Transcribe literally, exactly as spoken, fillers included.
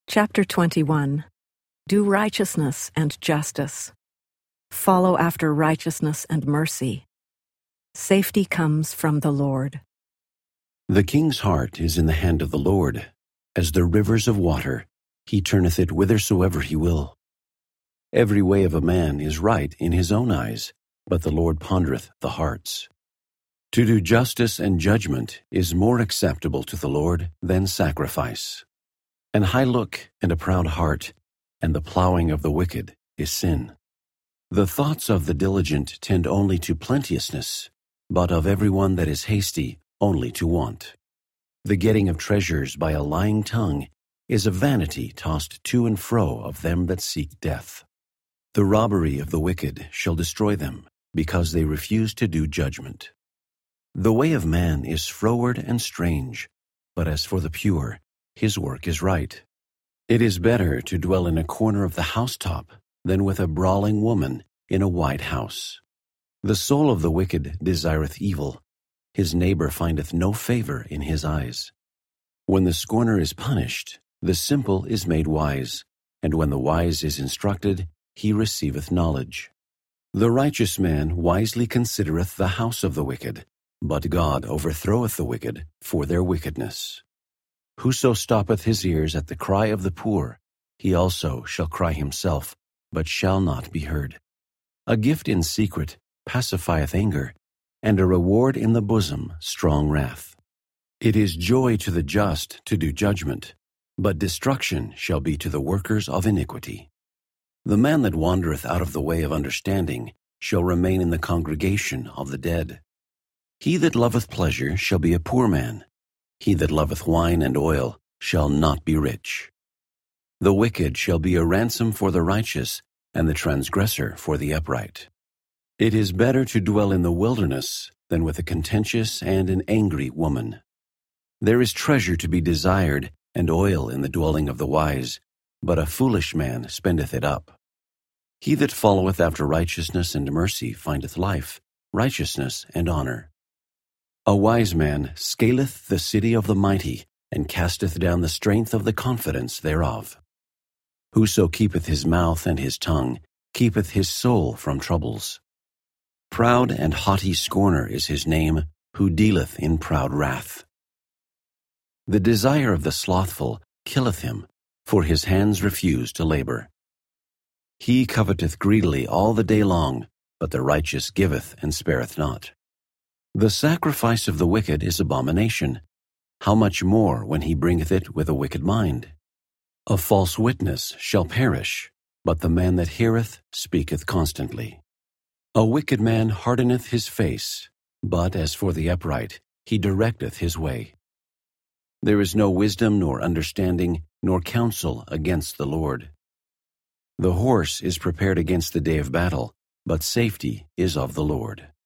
Chapter twenty-one. Do righteousness and justice. Follow after righteousness and mercy. Safety comes from the Lord. The king's heart is in the hand of the Lord. As the rivers of water, he turneth it whithersoever he will. Every way of a man is right in his own eyes, but the Lord pondereth the hearts. To do justice and judgment is more acceptable to the Lord than sacrifice. An high look and a proud heart, and the plowing of the wicked is sin. The thoughts of the diligent tend only to plenteousness, but of every one that is hasty only to want. The getting of treasures by a lying tongue is a vanity tossed to and fro of them that seek death. The robbery of the wicked shall destroy them, because they refuse to do judgment. The way of man is froward and strange, but as for the pure, his work is right. It is better to dwell in a corner of the housetop than with a brawling woman in a wide house. The soul of the wicked desireth evil. His neighbor findeth no favor in his eyes. When the scorner is punished, the simple is made wise, and when the wise is instructed, he receiveth knowledge. The righteous man wisely considereth the house of the wicked, but God overthroweth the wicked for their wickedness. Whoso stoppeth his ears at the cry of the poor, he also shall cry himself, but shall not be heard. A gift in secret pacifieth anger, and a reward in the bosom strong wrath. It is joy to the just to do judgment, but destruction shall be to the workers of iniquity. The man that wandereth out of the way of understanding shall remain in the congregation of the dead. He that loveth pleasure shall be a poor man. He that loveth wine and oil shall not be rich. The wicked shall be a ransom for the righteous, and the transgressor for the upright. It is better to dwell in the wilderness than with a contentious and an angry woman. There is treasure to be desired, and oil in the dwelling of the wise, but a foolish man spendeth it up. He that followeth after righteousness and mercy findeth life, righteousness, and honor. A wise man scaleth the city of the mighty, and casteth down the strength of the confidence thereof. Whoso keepeth his mouth and his tongue keepeth his soul from troubles. Proud and haughty scorner is his name, who dealeth in proud wrath. The desire of the slothful killeth him, for his hands refuse to labor. He coveteth greedily all the day long, but the righteous giveth and spareth not. The sacrifice of the wicked is abomination. How much more when he bringeth it with a wicked mind? A false witness shall perish, but the man that heareth speaketh constantly. A wicked man hardeneth his face, but as for the upright, he directeth his way. There is no wisdom nor understanding nor counsel against the Lord. The horse is prepared against the day of battle, but safety is of the Lord.